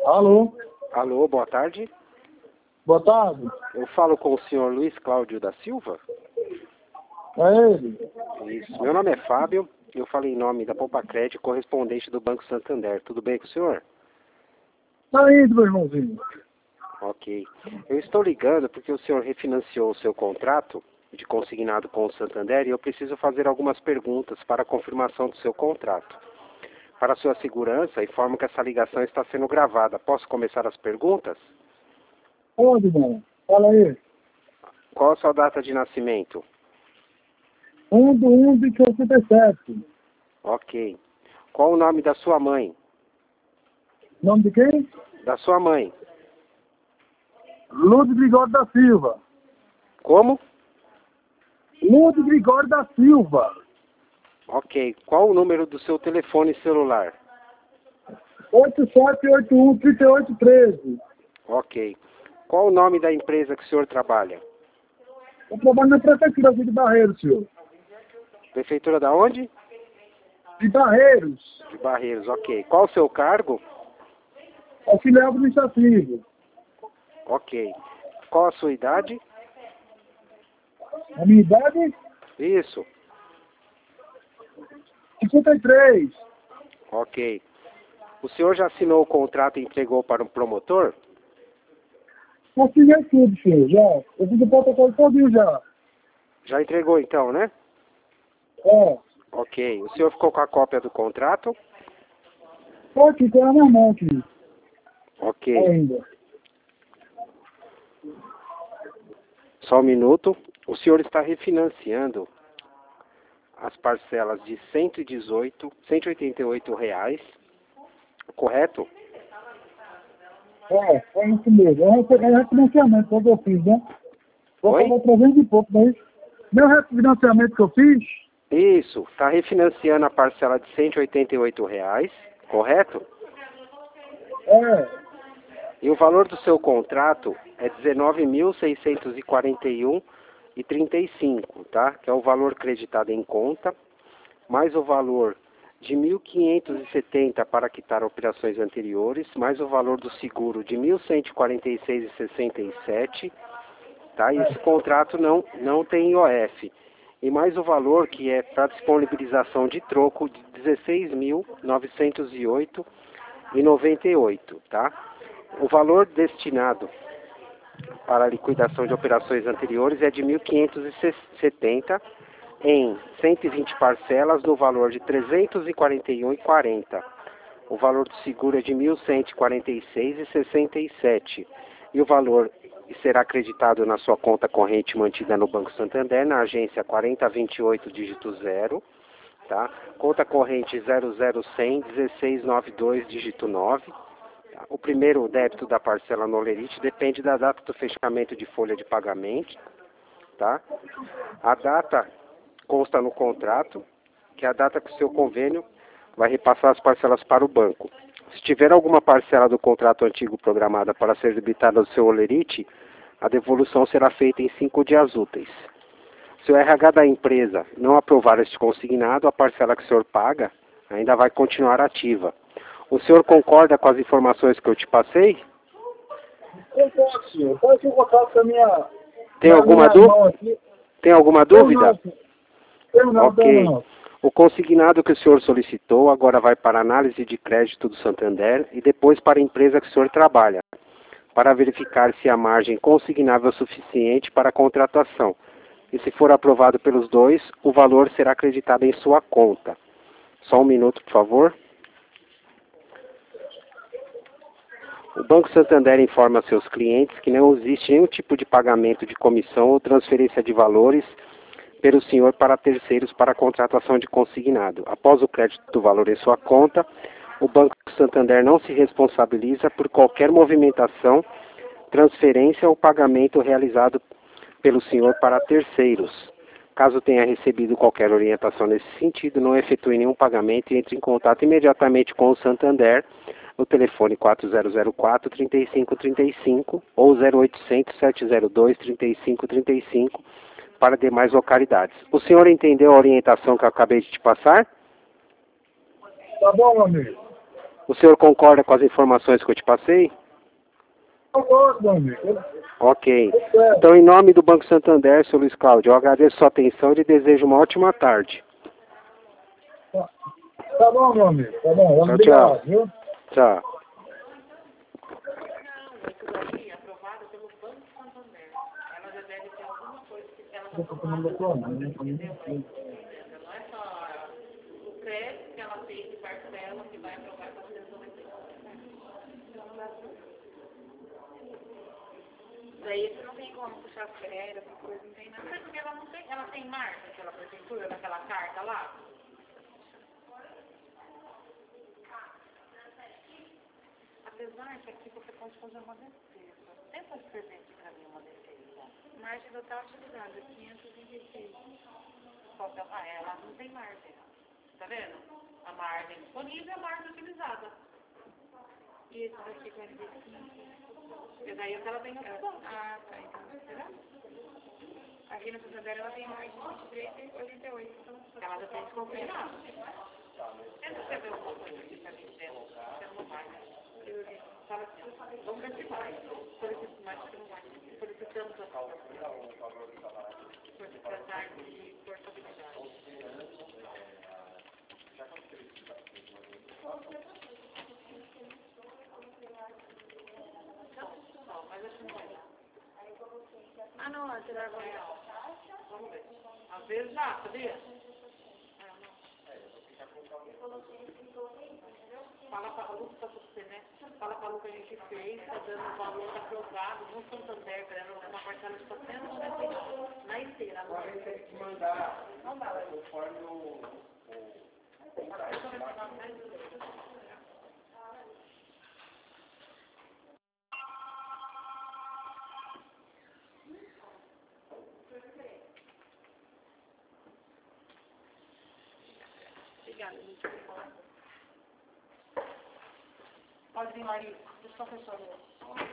Alô? Alô, boa tarde. Boa tarde. Eu falo com o senhor Luiz Cláudio da Silva? É ele? Isso. Meu nome é Fábio. Eu falo em nome da Poupacred, correspondente do Banco Santander. Tudo bem com o senhor? Tá indo, meu irmãozinho. Ok. Eu estou ligando porque o senhor refinanciou o seu contrato de consignado com o Santander e eu preciso fazer algumas perguntas para a confirmação do seu contrato. Para sua segurança, informo que essa ligação está sendo gravada. Posso começar as perguntas? Onde, mano? Fala aí. Qual a sua data de nascimento? 1/1/67. Ok. Qual o nome da sua mãe? Nome de quem? Da sua mãe. Lúcio Grigório da Silva. Como? Lúcio Grigório da Silva. Ok. Qual o número do seu telefone celular? 8781-3813. Ok. Qual o nome da empresa que o senhor trabalha? Eu trabalho na prefeitura aqui de Barreiros, senhor. Prefeitura da onde? De Barreiros. De Barreiros, ok. Qual o seu cargo? Auxiliar administrativo. Ok. Qual a sua idade? A minha idade? Isso. 53. Ok. O senhor já assinou o contrato e entregou para um promotor? Assinei tudo, senhor. Já. Eu fiz o protocolo todinho já. Já entregou então, né? É. Ok. O senhor ficou com a cópia do contrato? Tô aqui, tô na minha mão aqui. Ok. Ainda. Só um minuto. O senhor está refinanciando as parcelas de R$ 188, correto? É isso mesmo. É refinanciamento que eu fiz, né? Vou Oi? pagar 300 e pouco, mas meu refinanciamento que eu fiz, Isso. Está refinanciando a parcela de R$ 188, correto? é, E o valor do seu contrato é R$ 19.641,35, tá? Que é o valor creditado em conta, mais o valor de 1.570 para quitar operações anteriores, mais o valor do seguro de 1.146,67, tá? E esse contrato não tem IOF. E mais o valor que é para disponibilização de troco de R$ 16.908,98, tá? O valor destinado para a liquidação de operações anteriores é de 1.570 em 120 parcelas no valor de R$ 341,40. O valor do seguro é de R$ 1.146,67. E o valor será acreditado na sua conta corrente mantida no Banco Santander, na agência 4028 dígito 0, tá? Conta corrente 00100 1692 dígito 9. O primeiro débito da parcela no Olerite depende da data do fechamento de folha de pagamento, tá? A data consta no contrato, que é a data que o seu convênio vai repassar as parcelas para o banco. Se tiver alguma parcela do contrato antigo programada para ser debitada do seu Olerite, a devolução será feita em 5 dias úteis. Se o RH da empresa não aprovar este consignado, a parcela que o senhor paga ainda vai continuar ativa. O senhor concorda com as informações que eu te passei? concordo, senhor. Pode ser contato com a minha, Tem na alguma minha mão aqui. Tem alguma Tenho não, dúvida? senhor. Tenho Ok. não. O consignado que o senhor solicitou agora vai para a análise de crédito do Santander e depois para a empresa que o senhor trabalha, para verificar se a margem consignável é suficiente para a contratação. E se for aprovado pelos dois, o valor será acreditado em sua conta. Só um minuto, por favor. O Banco Santander informa a seus clientes que não existe nenhum tipo de pagamento de comissão ou transferência de valores pelo senhor para terceiros para a contratação de consignado. Após o crédito do valor em sua conta, o Banco Santander não se responsabiliza por qualquer movimentação, transferência ou pagamento realizado pelo senhor para terceiros. Caso tenha recebido qualquer orientação nesse sentido, não efetue nenhum pagamento e entre em contato imediatamente com o Santander no telefone 4004-3535 ou 0800-702-3535 para demais localidades. O senhor entendeu a orientação que eu acabei de te passar? Tá bom, meu amigo? O senhor concorda com as informações que eu te passei? Concordo, meu amigo. Ok. Então, em nome do Banco Santander, senhor Luiz Cláudio, eu agradeço sua atenção e lhe desejo uma ótima tarde. Tá bom, meu amigo. Tá bom. Tchau, Obrigado, tchau. viu? Tchau. Eu tô tomando plano, né? Daí você não tem como puxar férias, essa coisa, não tem nada. Sabe porque ela não tem, ela tem marca, aquela prefeitura, daquela carta lá? Apesar que aqui você pode fazer uma defesa. Tenta escrever aqui pra mim uma defesa. Margem total utilizada, 526. Ela não tem margem. Tá vendo? A margem disponível e a margem utilizada. E esse daqui, 45. E daí ela tem opção. Ah, tá. Entendeu? Aqui no Santander ela tem margem de 23 e 88. Então, ela já tem desconfinado. Tenta escrever uma coisa aqui pra mim, você não vai. Fala assim, vamos ver se vai. Solicitamos mais que não vai. Solicitamos a causa. Por se tratar de portabilidade. Não, mas acho que não vai dar. Ah, não, você vai ganhar. Vamos ver. Às vezes já, sabia? Fala para a Lu, para você, né? Fala para a Lu que a gente fez, está dando o valor aprovado no Santander, para ela uma parcela de 499 na inteira. Não dá, conforme o... Obrigada, gente. Pode vir, Larissa. Deixa o professor ler.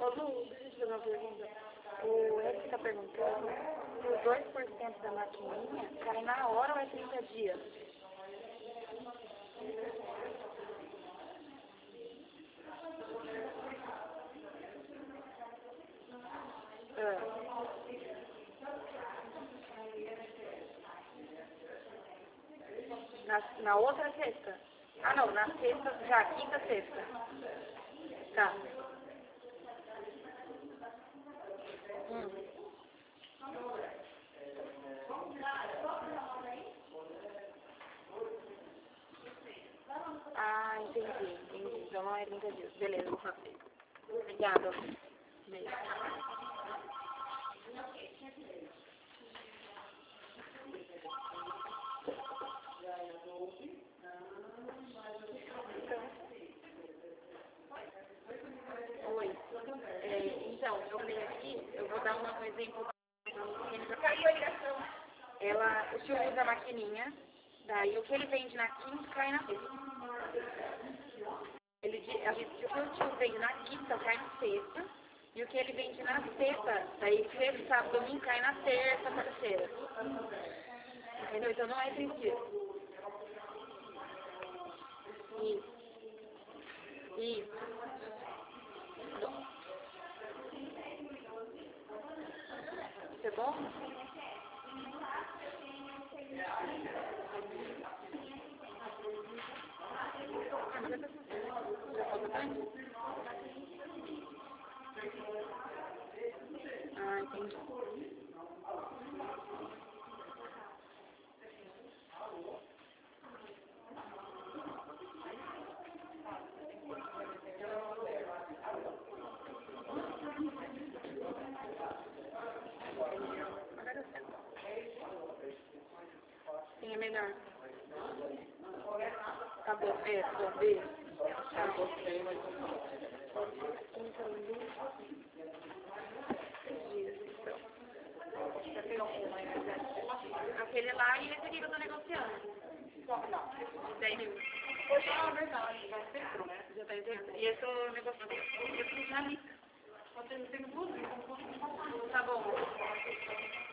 Ô Lu, deixa eu te fazer uma pergunta. O Eric está perguntando se os 2% da maquininha cai na hora ou é 30 dias? Na outra sexta? Ah não, na sexta, já, quinta, sexta. Tá. Ah, entendi. Então não é 30 dias. Beleza, vou fazer. Obrigada. Beijo. Oi. Então, eu venho aqui, eu vou dar um exemplo. O tio usa a maquininha, daí o que ele vende na quinta cai na sexta. O que o tio vende na quinta cai na sexta, e o que ele vende na sexta, daí sexta, sábado, domingo cai na terça, quarta-feira. Entendeu? Então não é 30 dias. Isso. Isso é bom? Ah, entendi. Sim, é melhor. Tá bom, bom, beijo. Tchau. Aquele lá e esse aqui que eu tô negociando. De 10 mil. Ah, verdade, já fechou, né? Já tá entendendo. E esse eu negociando. Eu fiz na lista. Tá bom.